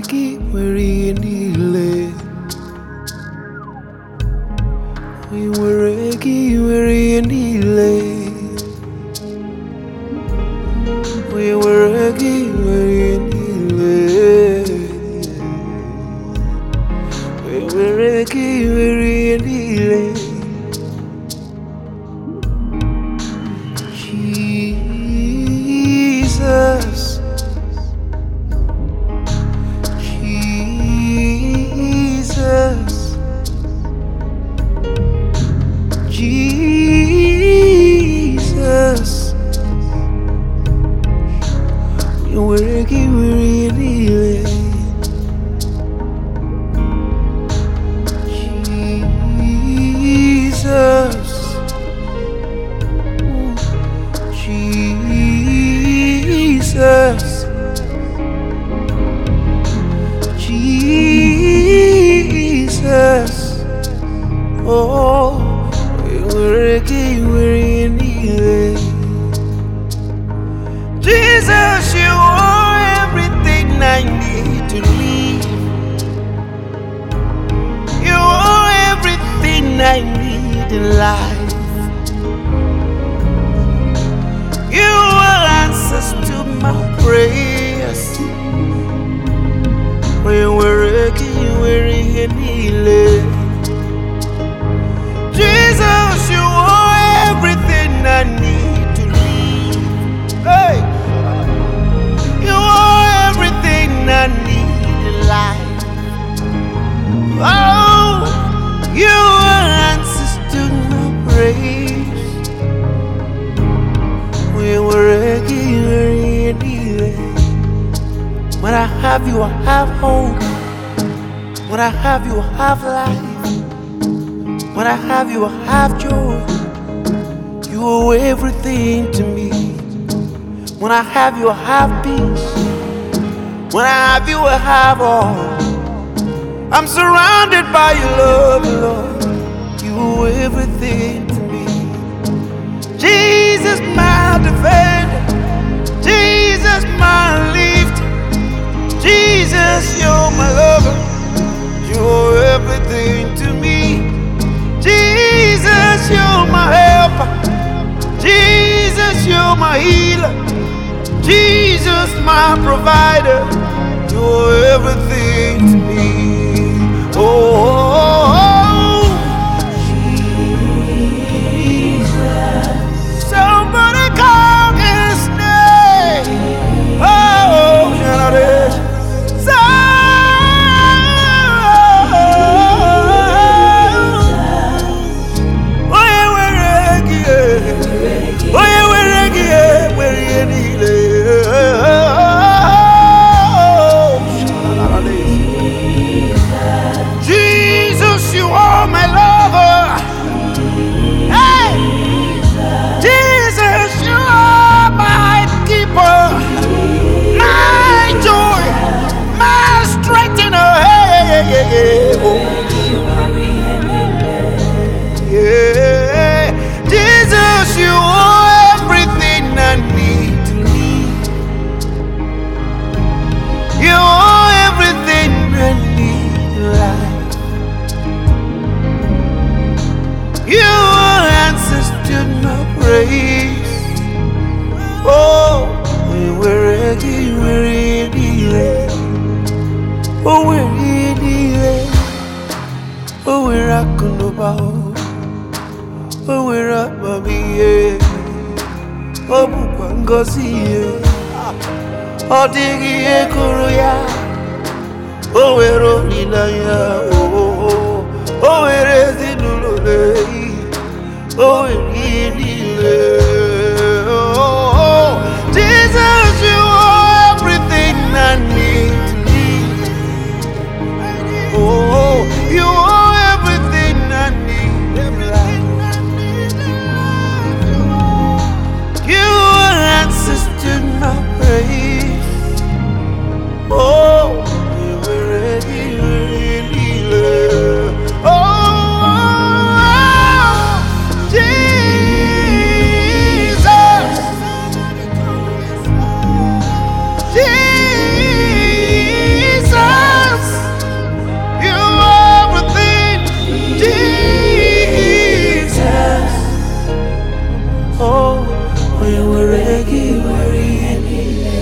gị nwere ihe niile. We nwere gị nwere ihe niile. We nwere gị nwere ihe niile. We nwere gị nwere ihe niile. Jesus, Jesus, Jesus. We nwere gị nwere ihe niile. Jesus, Jesus, Jesus. Oh, we nwere gị nwere ihe niile. Jesus, you are everything I need to live. You are everything I need in life. You are answers to my prayers. We nwere gị nwere ihe niile. Jesus, you are everything I need to live. Hey, you are everything I need in life. Oh, you are answers to my praise. We nwere gị nwere ihe niile. When I have you, I have hope. When I have you, I have life. When I have you, I have joy. You are everything to me. When I have you, I have peace. When I have you, I have all. I'm surrounded by your love, Lord. You are everything to me. Jesus, my defender. Jesus, my lifter. Jesus, you're my lover. You're everything to me. Jesus, you're my helper. Jesus, you're my healer. Jesus, my provider. You're everything to me. Oh, Jesus. Somebody call his name. Oh, Jesus, you are my lover. Hey, Jesus, you are my keeper, my joy, my strengthener. Hey, oh. Yeah, Jesus, you are everything I need to live. You are everything I need in life. You are answers to my praise. Oh, we were really. Oh, we're really. Oh, we're rocking about. Oh, we're up, baby. Oh, Bupangosi. Oh, Digi Kuruya. Oh, we're rolling. Oh, we're ready to oh, really. Oh, Jesus, you are everything I need to live. Oh, you are everything I need in life. You are answers to my praise. Oh, we were ready, really. Oh, Jesus. Marahagi wari anyway.